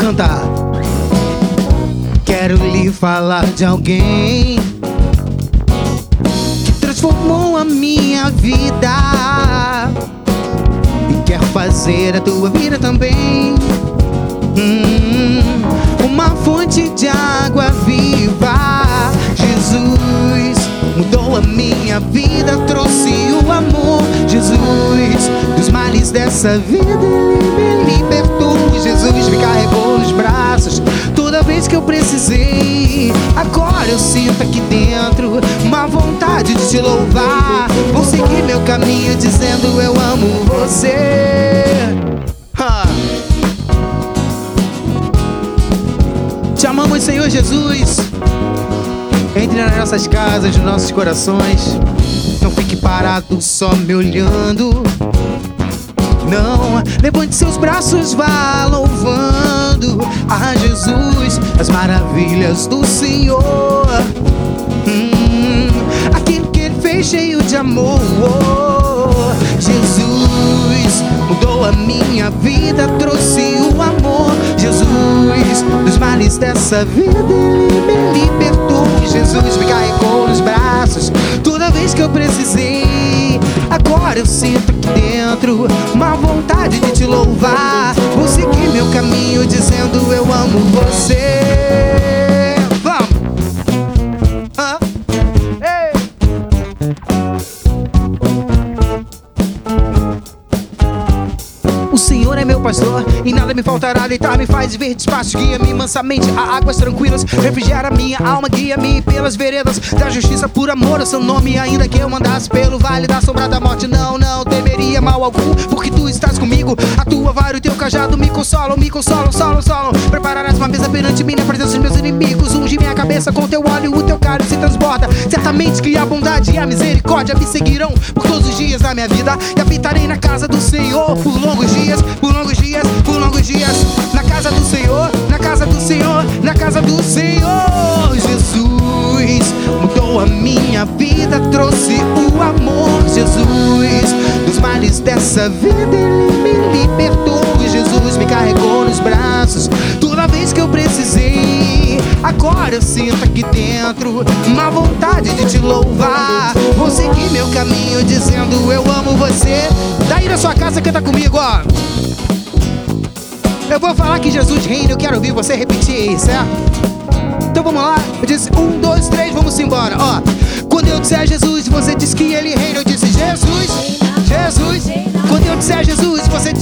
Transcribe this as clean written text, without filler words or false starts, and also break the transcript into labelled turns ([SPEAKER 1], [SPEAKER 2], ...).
[SPEAKER 1] cantar. Quero lhe falar de alguém que transformou a minha vida e quer fazer a tua vida também. Uma fonte de água viva. Jesus mudou a minha vida, trouxe o amor. Jesus, dos males dessa vida Ele me libertou. Jesus me carregou nos braços toda vez que eu precisei. Agora eu sinto aqui dentro uma vontade de te louvar. Vou seguir meu caminho dizendo eu amo você. Te amamos, Senhor Jesus. Entre nas nossas casas, nos nossos corações. Não fique parado só me olhando. Não, levante seus braços, vá louvando a Jesus, as maravilhas do Senhor. Aquilo que Ele fez cheio de amor. Jesus mudou a minha vida, trouxe o amor. Jesus, dos males dessa vida Ele me libertou. Jesus me carregou nos braços toda vez que eu precisei. Agora eu sinto aqui dentro uma vontade de te louvar. Vou seguir meu caminho dizendo eu amo você. Vamos! Ei! O Senhor é meu pastor e nada me faltará. Deitar-me faz verdes pastos, guia-me mansamente a águas tranquilas. Refrigera minha alma, guia-me pelas veredas da justiça por amor ao seu nome. Ainda que eu mandasse pelo vale da sombra da morte, não temeria mal algum, porque tu estás comigo. A tua vara e o teu cajado me consolam, solam. Prepararás uma mesa perante mim na presença dos meus inimigos. Unge minha cabeça com teu óleo, o teu cálice se transborda. Certamente que a bondade e a misericórdia me seguirão por todos os dias da minha vida, e habitarei na casa do Senhor por longos dias. Na casa do Senhor, na casa do Senhor, na casa do Senhor. Jesus mudou a minha vida, trouxe o amor. Jesus, dos males dessa vida Ele me libertou. Jesus me carregou nos braços toda vez que eu precisei. Agora eu sinto aqui dentro uma vontade de te louvar. Vou seguir meu caminho dizendo eu amo você. Daí na sua casa canta comigo, ó. Eu vou falar que Jesus reina, eu quero ouvir você repetir aí, certo? Então vamos lá, eu disse 1, 2, 3, vamos embora, ó. Quando eu disser Jesus, você diz que Ele reina. Eu disse Jesus. Quando eu disser Jesus, você